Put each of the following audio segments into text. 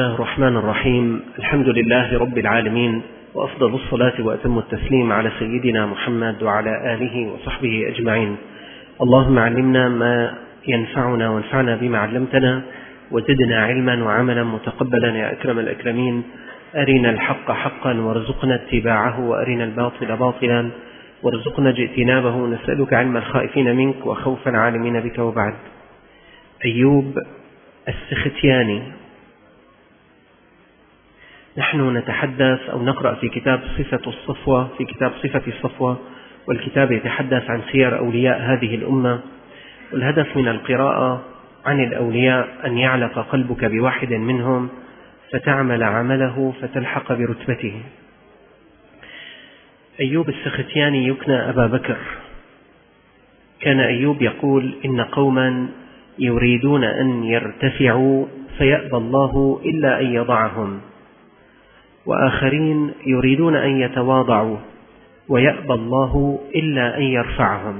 الله الرحمن الرحيم. الحمد لله رب العالمين، وأفضل الصلاة وأتم التسليم على سيدنا محمد وعلى آله وصحبه أجمعين. اللهم علمنا ما ينفعنا وانفعنا بما علمتنا، وزدنا علما وعملا متقبلا يا أكرم الأكرمين. أرنا الحق حقا وارزقنا اتباعه، وأرنا الباطل باطلا وارزقنا اجتنابه. نسألك علم الخائفين منك وخوف العالمين بك. وبعد. أيوب السختياني. نحن نتحدث أو نقرأ في كتاب صفة الصفوة، والكتاب يتحدث عن سير أولياء هذه الأمة. والهدف من القراءة عن الأولياء أن يعلق قلبك بواحد منهم فتعمل عمله فتلحق برتبته. أيوب السختياني يكنى أبا بكر. كان أيوب يقول: إن قوما يريدون أن يرتفعوا فيأبى الله إلا أن يضعهم، وآخرين يريدون أن يتواضعوا ويأبى الله إلا أن يرفعهم.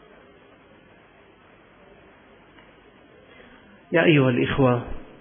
يا أيها الإخوة،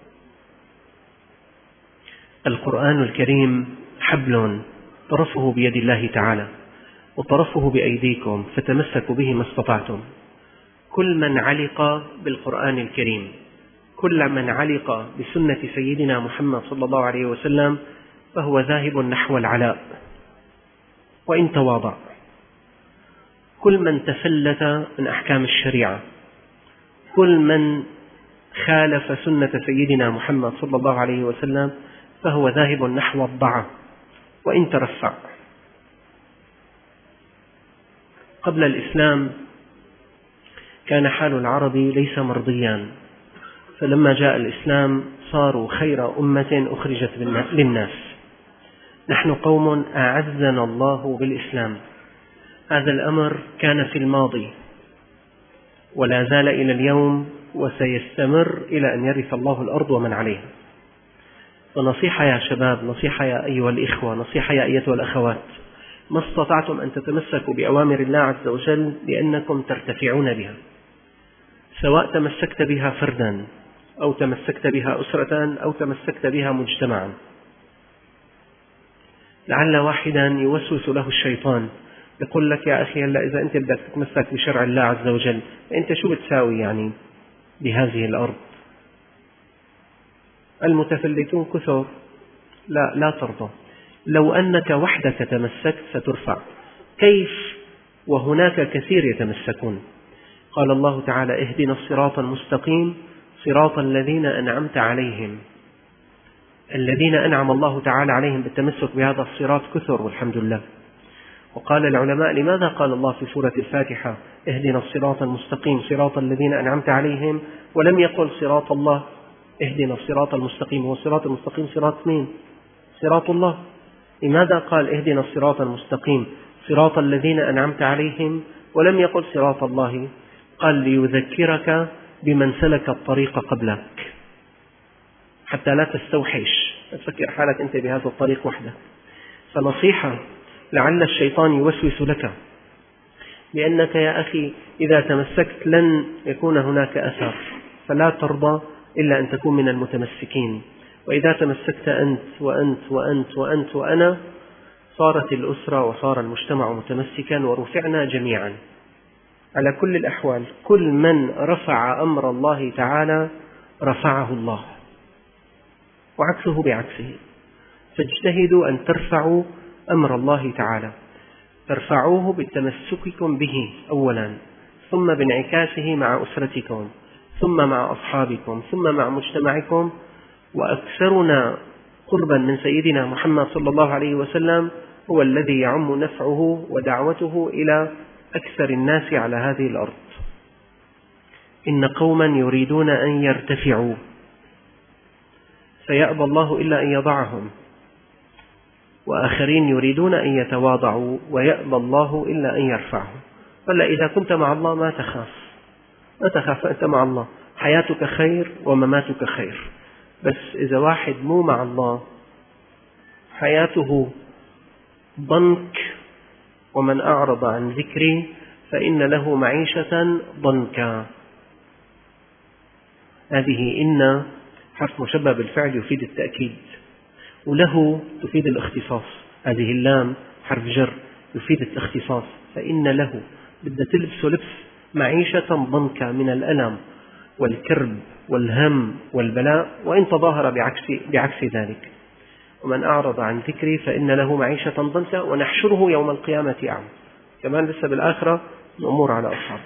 القرآن الكريم حبل طرفه بيد الله تعالى وطرفه بأيديكم، فتمسكوا به ما استطعتم. كل من علق بالقرآن الكريم، كل من علق بسنة سيدنا محمد صلى الله عليه وسلم، فهو ذاهب نحو العلاء وإن تواضع. كل من تفلت من أحكام الشريعة، كل من خالف سنة سيدنا محمد صلى الله عليه وسلم، فهو ذاهب نحو الضعف وإن ترفع. قبل الإسلام كان حال العرب ليس مرضيا، فلما جاء الإسلام صاروا خير أمة أخرجت للناس. نحن قوم أعزنا الله بالإسلام. هذا الأمر كان في الماضي ولا زال إلى اليوم، وسيستمر إلى أن يرث الله الأرض ومن عليها. فنصيحة يا شباب، نصيحة يا أيها الإخوة، نصيحة يا أيتها الأخوات: ما استطعتم أن تتمسكوا بأوامر الله عز وجل لأنكم ترتفعون بها، سواء تمسكت بها فردا أو تمسكت بها أسرة أو تمسكت بها مجتمعا. لعل واحدا يوسوس له الشيطان يقول لك: يا أخي هلا إذا أنت بدك تتمسك بشرع الله عز وجل، أنت شو بتساوي يعني بهذه الأرض؟ المتفلتون كثر. لا ترضى. لو أنك وحدك تمسكت سترفع. كيف وهناك كثير يتمسكون؟ قال الله تعالى: اهدنا الصراط المستقيم صراط الذين أنعمت عليهم. الذين أنعم الله تعالى عليهم بالتمسك بهذا الصراط كثر والحمد لله. وقال العلماء: لماذا قال الله في سورة الفاتحة اهدنا الصراط المستقيم صراط الذين أنعمت عليهم، ولم يقل صراط الله؟ اهدنا الصراط المستقيم، هو الصراط المستقيم صراط مين؟ صراط الله. لماذا قال اهدنا الصراط المستقيم صراط الذين أنعمت عليهم ولم يقل صراط الله؟ قال ليذكرك بمن سلك الطريق قبلك، حتى لا تستوحش تفكر حالك أنت بهذا الطريق وحدك. فنصيحة، لعل الشيطان يوسوس لك، لأنك يا أخي إذا تمسكت لن يكون هناك أثر، فلا ترضى إلا أن تكون من المتمسكين. وإذا تمسكت أنت وأنت وأنت وأنت وأنا، صارت الأسرة وصار المجتمع متمسكا ورفعنا جميعا. على كل الأحوال، كل من رفع أمر الله تعالى رفعه الله، وعكسه بعكسه. فاجتهدوا أن ترفعوا أمر الله تعالى، ترفعوه بتمسككم به أولا، ثم بانعكاسه مع أسرتكم، ثم مع أصحابكم، ثم مع مجتمعكم. وأكثرنا قربا من سيدنا محمد صلى الله عليه وسلم هو الذي يعم نفعه ودعوته إلى أكثر الناس على هذه الأرض. إن قوما يريدون أن يرتفعوا فيأبى الله إلا أن يضعهم، وآخرين يريدون أن يتواضعوا ويأبى الله إلا أن يرفعهم. فلا إذا كنت مع الله ما تخاف، أنت مع الله حياتك خير ومماتك خير. بس إذا واحد مو مع الله حياته ضنك: ومن أعرض عن ذكري فإن له معيشة ضنكا. هذه إن حرف مشبه بالفعل يفيد التأكيد، وله تفيد الاختصاص. هذه اللام حرف جر يفيد الاختصاص. فإن له بدها تلبس لبس معيشة ضنكا من الألم والكرب والهم والبلاء، وإن تظاهر بعكس ذلك. ومن أعرض عن ذكري فإن له معيشة ضنكا ونحشره يوم القيامة أعمى. كمان لسه بالآخرة الأمور على أصحاب.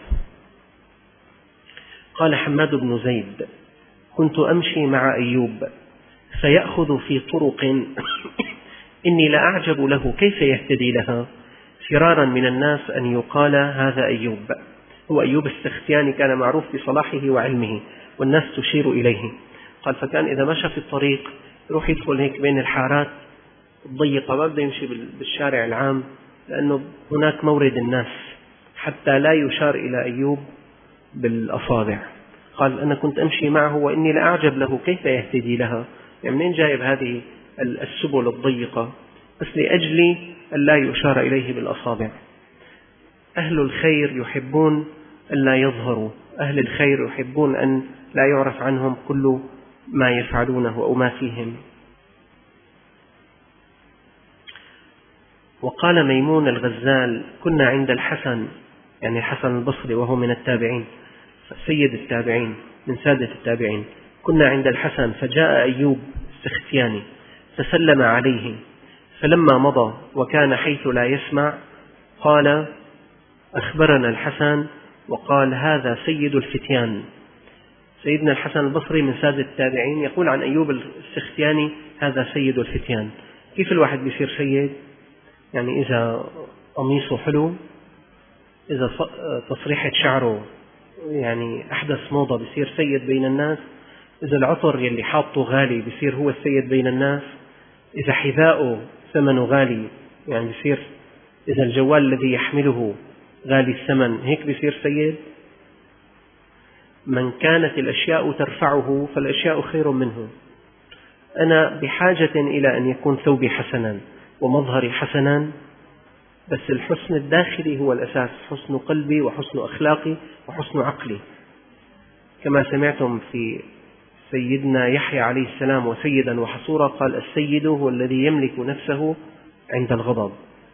قال حماد بن زيد: كنت أمشي مع أيوب فيأخذ في طرق إني لأعجب له كيف يهتدي لها، فرارا من الناس أن يقال هذا أيوب. هو أيوب السختياني كان معروف بصلاحه وعلمه والناس تشير إليه. قال: فكان إذا مشى في الطريق يروح يدخل هيك بين الحارات الضيقة، ما بده يمشي بالشارع العام لأنه هناك مورد الناس، حتى لا يشار إلى أيوب بالأصابع. قال: أنا كنت أمشي معه وإني لأعجب له كيف يهتدي لها، يعني منين جايب هذه السبل الضيقة؟ بس لأجل أن لا يشار إليه بالأصابع. أهل الخير يحبون أن لا يظهروا، أهل الخير يحبون أن لا يعرف عنهم كل ما يفعلونه أو ما فيهم. وقال ميمون الغزال: كنا عند الحسن، يعني الحسن البصري وهو من التابعين، سيد التابعين من سادة التابعين. كنا عند الحسن فجاء أيوب السختياني فسلم عليه، فلما مضى وكان حيث لا يسمع قال: أخبرنا الحسن وقال: هذا سيد الفتيان. سيدنا الحسن البصري من سادة التابعين يقول عن أيوب السختياني: هذا سيد الفتيان. كيف الواحد بيصير سيد؟ يعني إذا قميصه حلو، إذا تصريحة شعره يعني أحدث موضة بيصير سيد بين الناس، إذا العطر يلي حاطه غالي بيصير هو السيد بين الناس، إذا حذاؤه ثمنه غالي يعني بيصير، إذا الجوال الذي يحمله غالي الثمن هيك بيصير سيد. من كانت الأشياء ترفعه فالأشياء خير منه. أنا بحاجة إلى أن يكون ثوبي حسنا ومظهري حسنا، بس الحسن الداخلي هو الأساس، حسن قلبي وحسن أخلاقي وحسن عقلي. كما سمعتم في سيدنا يحيى عليه السلام: وسيدا وحصورا، قال: السيد هو الذي يملك نفسه عند الغضب.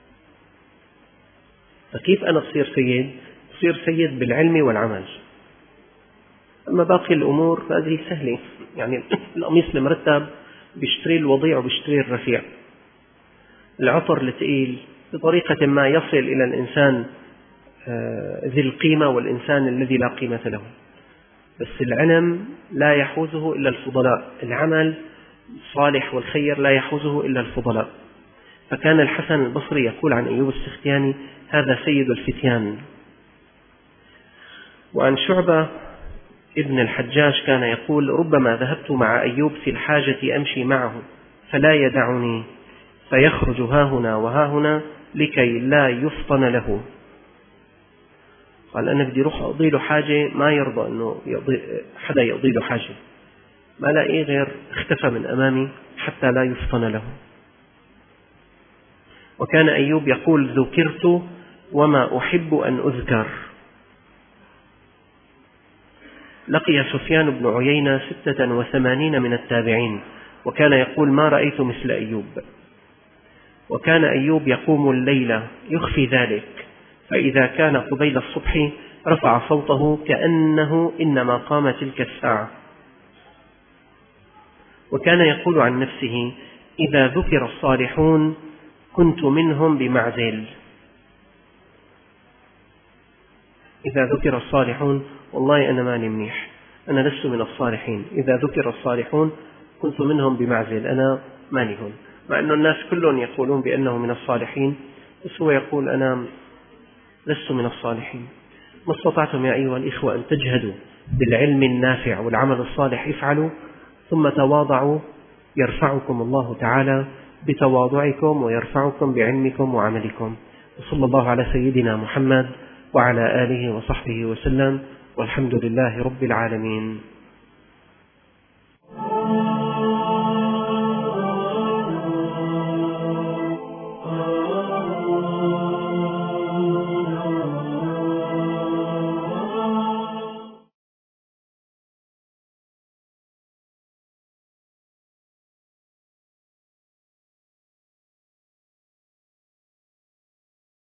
فكيف أنا أصير سيد؟ أصير سيد بالعلم والعمل. أما باقي الأمور فهذه سهلة، يعني القميص المرتب بيشتري الوضيع وبيشتري الرفيع، العطر الثقيل بطريقة ما يصل إلى الإنسان ذي القيمة والإنسان الذي لا قيمة له. بس العلم لا يحوزه إلا الفضلاء، العمل الصالح والخير لا يحوزه إلا الفضلاء. فكان الحسن البصري يقول عن أيوب السختياني: هذا سيد الفتيان. وعن شعبة ابن الحجاج كان يقول: ربما ذهبت مع أيوب في الحاجة أمشي معه فلا يدعني، فيخرج هاهنا وهاهنا لكي لا يفطن له. قال: أنا بدي أروح أقضي له حاجة، ما يرضى أنه حدا يقضي له حاجة، ما لاقيه غير اختفى من أمامي حتى لا يفطن له. وكان أيوب يقول: ذكرت وما أحب أن أذكر. لقي سفيان بن عيينة 86 من التابعين، وكان يقول: ما رأيت مثل أيوب. وكان أيوب يقوم الليل يخفي ذلك، فإذا كان قبيل الصبح رفع صوته كأنه إنما قام تلك الساعة. وكان يقول عن نفسه: إذا ذكر الصالحون كنت منهم بمعزل. إذا ذكر الصالحون والله أنا ماني منيح، أنا لست من الصالحين. إذا ذكر الصالحون كنت منهم بمعزل، أنا ماني هون. مع أن الناس كلهم يقولون بأنه من الصالحين، بس هو يقول: أنا لست من الصالحين. ما استطعتم يا أيها الإخوة أن تجهدوا بالعلم النافع والعمل الصالح افعلوا، ثم تواضعوا يرفعكم الله تعالى بتواضعكم ويرفعكم بعلمكم وعملكم. وصلى الله على سيدنا محمد وعلى آله وصحبه وسلم، والحمد لله رب العالمين.